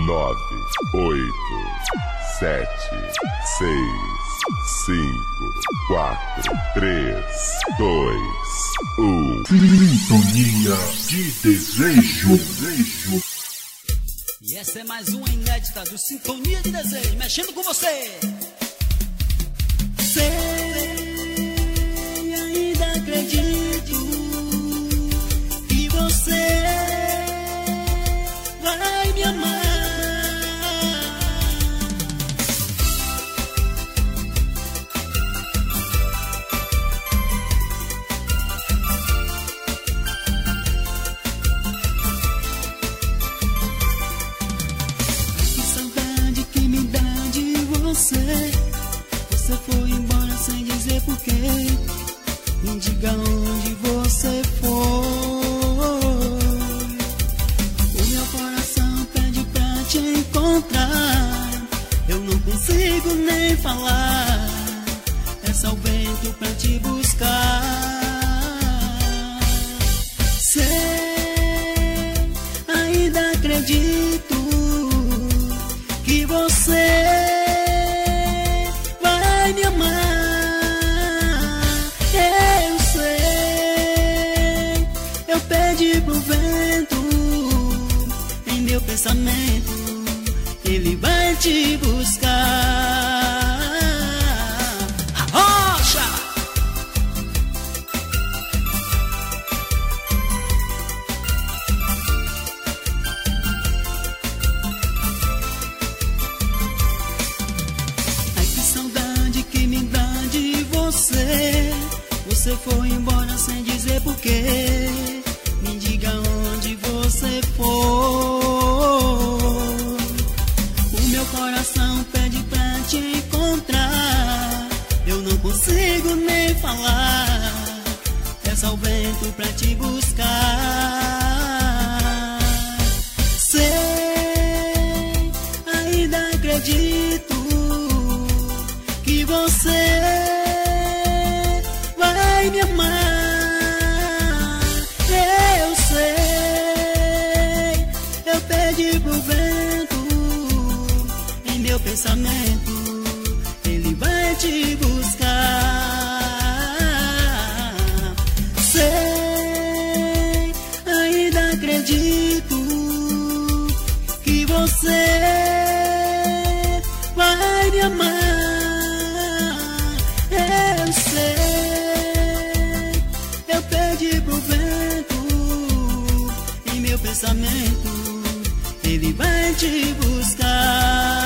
8, 7, 6, 5, 4, 3, 2, 1. Sintonia de desejo. E essa é mais uma inédita do Sintonia de Desejo, mexendo com você. Sei, ainda acredito que você vai me amar. Você foi embora sem dizer porquê. Me diga onde você foi. O meu coração pede pra te encontrar. Eu não consigo nem falar. É só o vento pra te buscar. Sei, ainda acredito que você me amar. Eu sei, eu pedi pro vento em meu pensamento, ele vai te buscar. Arrocha! Você foi embora sem dizer porquê. Me diga onde você foi. O meu coração pede pra te encontrar. Eu não consigo nem falar. É só o vento pra te buscar. Sei, ainda acredito que você vai me amar. Eu sei, eu pedi pro vento em meu pensamento, ele vai te buscar. Sei, ainda acredito que você vai me amar. Eu sei, eu pedi pro vento em meu pensamento, ele vai te buscar.